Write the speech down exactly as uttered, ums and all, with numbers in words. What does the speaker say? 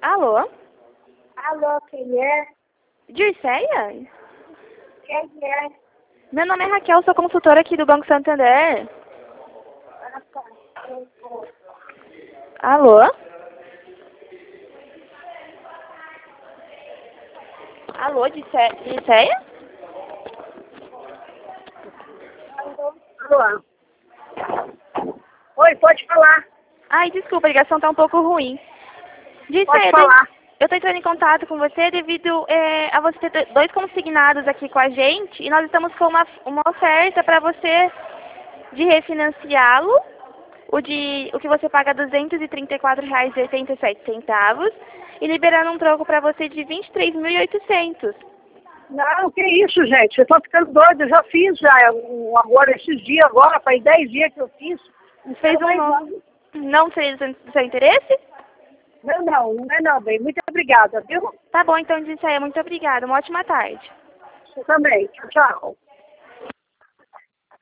Alô? Alô, quem é? Dirceia? Quem é? Meu nome é Raquel, sou consultora aqui do Banco Santander. Ah, tá. Eu vou. Alô? Alô, Dirce- Dirceia? Alô? Alô? Oi, pode falar. Ai, desculpa, a ligação tá um pouco ruim. Pode Dirceia, eu tô, falar. eu tô entrando em contato com você devido é, a você ter dois consignados aqui com a gente e nós estamos com uma, uma oferta para você de refinanciá-lo, o, de, o que você paga duzentos e trinta e quatro reais e oitenta e sete centavos e liberando um troco para você de vinte e três mil e oitocentos. Não, que isso, gente? Eu tô ficando doida. Eu já fiz já um, agora, esses dias agora, faz dez dias que eu fiz. Não Fez quero um mais não, não. não fez do seu interesse? Não, não, não é não, bem. Muito obrigada, viu? Tá bom, então, Dirceia, muito obrigada. Uma ótima tarde. Você também. Tchau, tchau.